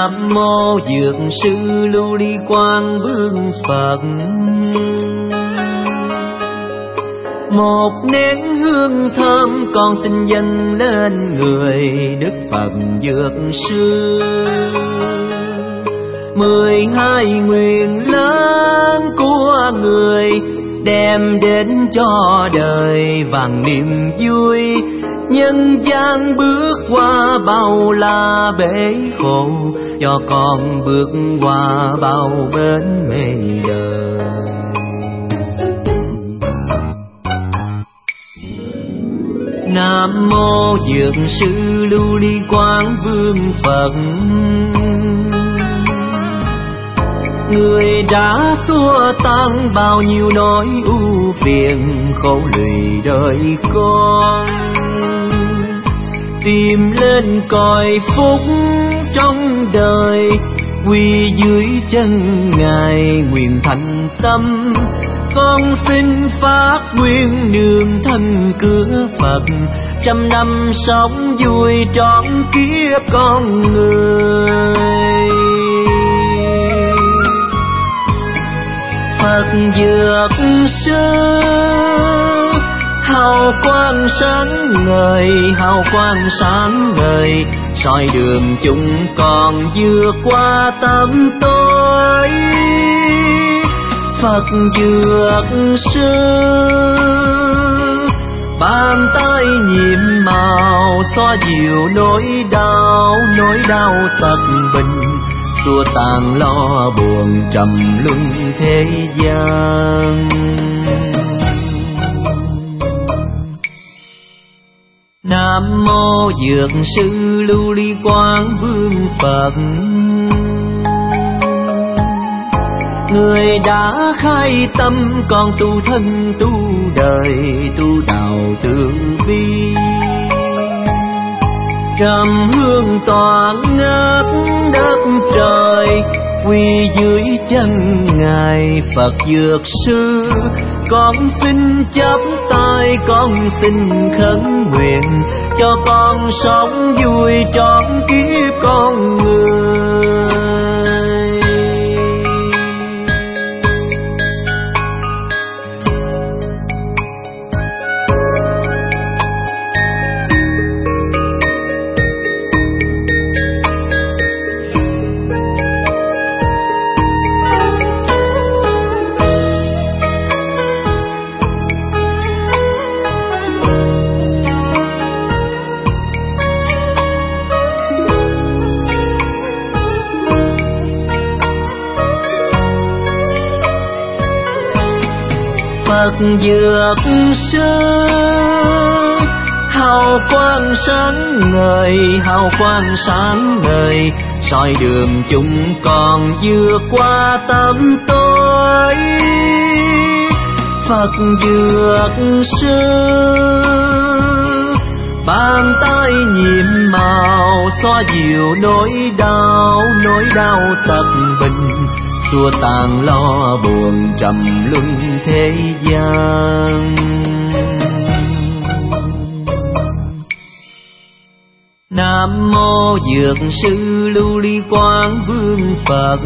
Nam mô Dược sư Lưu Ly Quang Vương Phật. Một nén hương thơm con xin dâng lên người Đức Phật Dược sư. 12 nguyện lớn của người đem đến cho đời vàng niềm vui. Nhân gian bước qua bao la bể khổ, cho con bước qua bao bến mê đời. Nam mô Dược sư Lưu Ly Quang Vương Phật. Người đã xua tan bao nhiêu nỗi ưu phiền khổ lụy đời con, tìm lên cõi phúc trong đời, quy dưới chân Ngài nguyện thành tâm. Con xin phát nguyên nương thân cửa Phật, 100 năm sống vui trọn kiếp con người. Phật Dược sư hào quang sáng ngời, hào quang sáng ngời, soi đường chúng con vượt qua tâm tối. Phật Dược sư bàn tay nhiệm màu xoa dịu nỗi đau tật bình, xua tan lo buồn trầm luân thế gian. Nam mô Dược sư Lưu Ly Quang Vương Phật. Người đã khai tâm con tu thân tu đời, tu đạo từ bi. Trầm hương tỏa ngát đất trời, quy dưới chân Ngài Phật Dược sư. Con xin chắp tay, con xin khấn nguyện, cho con sống vui trọn kiếp con người. Phật Dược sư hào quang sáng ngời, hào quang sáng ngời, soi đường chúng con vượt qua tâm tối. Phật Dược sư bàn tay nhiệm màu xoa dịu nỗi đau tật bình, xua tan lo buồn trầm luân thế gian. Nam mô Dược sư Lưu Ly Quang Vương Phật.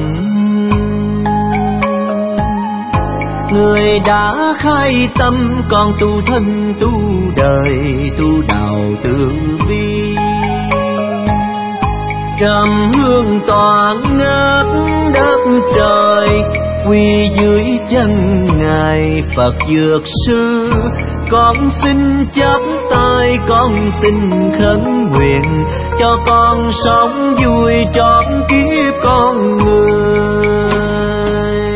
Người đã khai tâm con tu thân tu đời, tu đạo từ bi. Trầm hương tỏa ngát đất trời, quy dưới chân Ngài Phật Dược sư. Con xin chắp tay, con xin khấn nguyện, cho con sống vui trọn kiếp con người.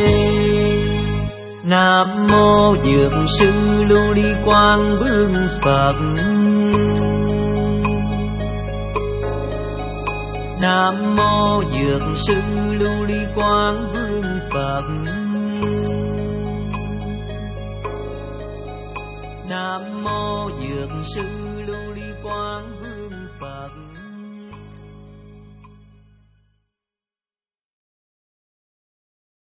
Nam mô Dược sư Lưu Ly Quang Vương Phật. Nam mô Dược sư Lưu Ly Quang Vương Phật. Nam mô Dược sư Lưu Ly Quang Vương